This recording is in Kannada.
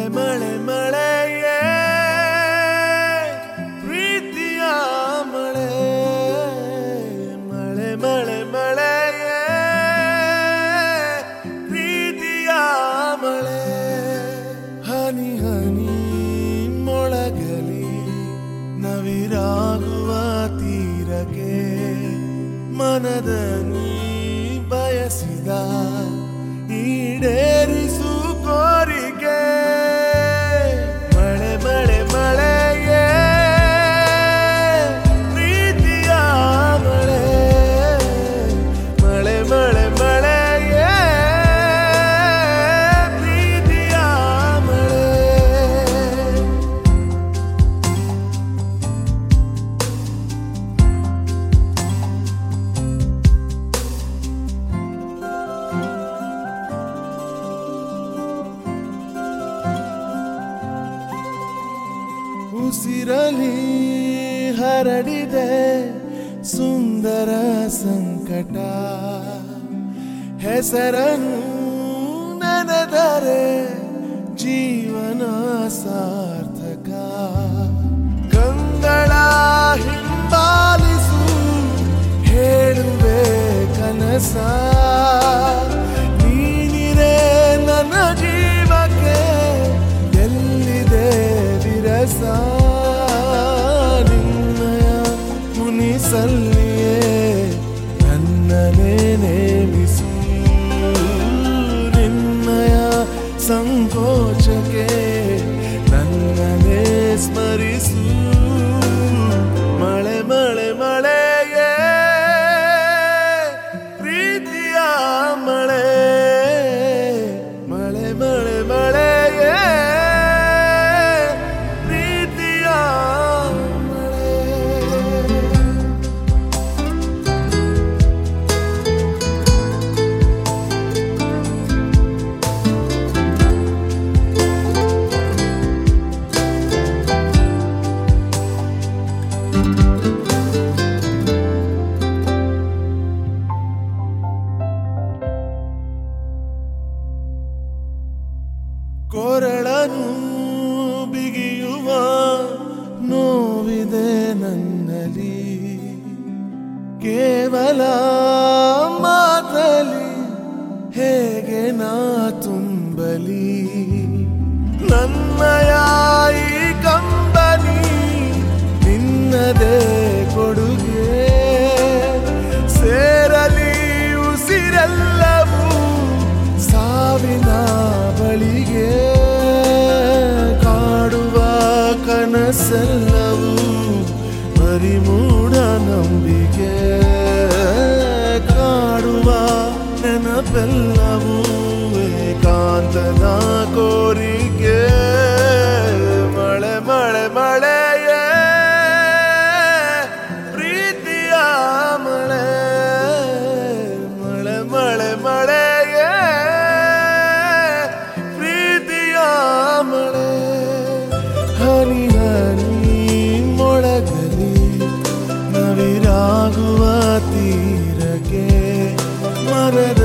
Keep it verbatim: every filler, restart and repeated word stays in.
ಮಳೆ ಮಳೆ ಮಳೆಯೇ ಪ್ರೀತಿಯ ಮಳೆ ಮಳೆ ಮಳೆ ಮಳೆಯೇ ಪ್ರೀತಿಯ ಮಳೆ ಹನಿ ಹನಿ ಮೊಳಗಲಿ ನವಿರಾಗುವ ತೀರಕ್ಕೆ ಮನದ ನೀ ಬಯಸಿದ ಈಡೇರಿಸು ಕೋರಿಕೆ ಮಳೆ ಮಳೆ ಮಳೆಯೇ ಪ್ರೀತಿಯ ಮಳೆ ಮಳೆ ಮಳೆ ಮಳೆಯೇ ಪ್ರೀತಿಯ ಮಳೆ ಉಸಿರಲಿ ಹರಡಿದೆ ಸುಂದರ ಸಂಕಟ ಹೆಸರನ್ನು ನೆನೆದರೆ ಜೀವನ ಸಾರ್ಥಕ ಕಂಗಳ ಹಿಂಬಾಲಿಸು ಹೇಳುವೆ ಕನಸ ನೀನಿರೇ ನನ್ನ ಜೀವಕ್ಕೆ ಎಲ್ಲಿದೆ ವಿರಸ ನಿನ್ನಯ ಮುನಿಸಲ್ಲಿಯೇ ನನ್ನನೇ ನೇಮಿಸು ನಿನ್ನಯ ಸಂಕೋಚಕ್ಕೆ ನನ್ನನೇ ಸ್ಮರಿಸು ಮಳೆ ಮಳೆ ಮಳೆಯೇ ಪ್ರೀತಿಯ ಮಳೆ ಮಳೆ ಮಳೆ ಮಳೆಯೇ ಪ್ರೀತಿಯ ಮಳೆ ಕೊರಳನು ಬಿಗಿಯುವ ನೋವಿದೆ ನನ್ನಲ್ಲಿ ಕೇವಲ ಮಾತಲಿ ಹೇಗೆ ನಾ ತುಂಬಲಿ ನನ್ನಯ ಈ ಕಂಬನಿ ನಿನ್ನದೇ ಕೊಡುಗೆ ಸೇರಲಿ ಉಸಿರೆಲ್ಲವೂ ಸಾವಿನ ಬಳಿಗೆ ಕಾಡುವ ಕನಸೆಲ್ಲವೂ ಬರಿ ಮೂಢ ನಂಬಿಕೆ ಕಾಡುವ ನೆನಪೆಲ್ಲವೂ ಏಕಾಂತದ ಕೋರಿಕೆ ಮಳೆ ಮಳೆ ಮಳೆಯೇ ಪ್ರೀತಿಯ ಮಳೆ ಮಳೆ ಮಳೆ ಮಳೆಯೇ ಪ್ರೀತಿಯ ಮಳೆ ಹನಿ ಹನಿ ಮೊಳಗಲಿ ನವಿರಾಗುವ ತೀರಕ್ಕೆ ಮರದ